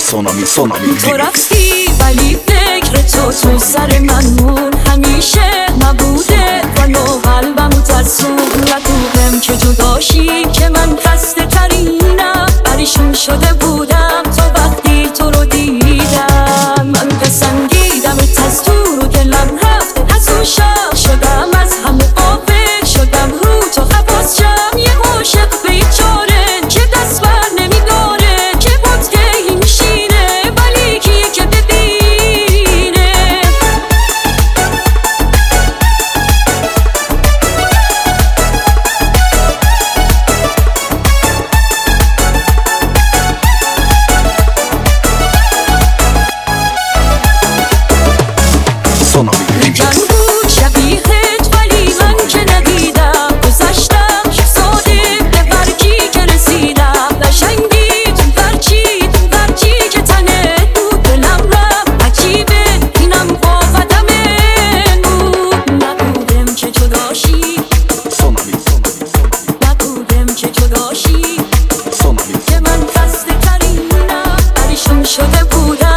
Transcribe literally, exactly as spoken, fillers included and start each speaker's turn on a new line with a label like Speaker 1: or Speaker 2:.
Speaker 1: سونامی سونامی
Speaker 2: تو رفتی ولی فکر تو تو سر من مون، همیشه نبوده ولی قلبمو ترسون. رفوقم که جداشی که من خسته ترینم، پریشون شده بودم تا وقتی تو رو دیدم. من پسندیدم از تو رو دلم رفته حسون شم، شدم از همه غافل شدم رو تو حواس جمع. یه عاشق بیچاره که دست بر نمیداره، که بطگهی میشینه ولی کیه که ببینه. میگن بود شبیهت ولی من که ندیدم، گذشتم شب ساده به برگی که رسیدم. قشنگی تو برچی تو برچی که تنت بود، دلم رفت عجیبه اینم با قدمت بود. نبودم که جداشی نبودم که جداشی که من خسته ترینم، پریشون شده بودم.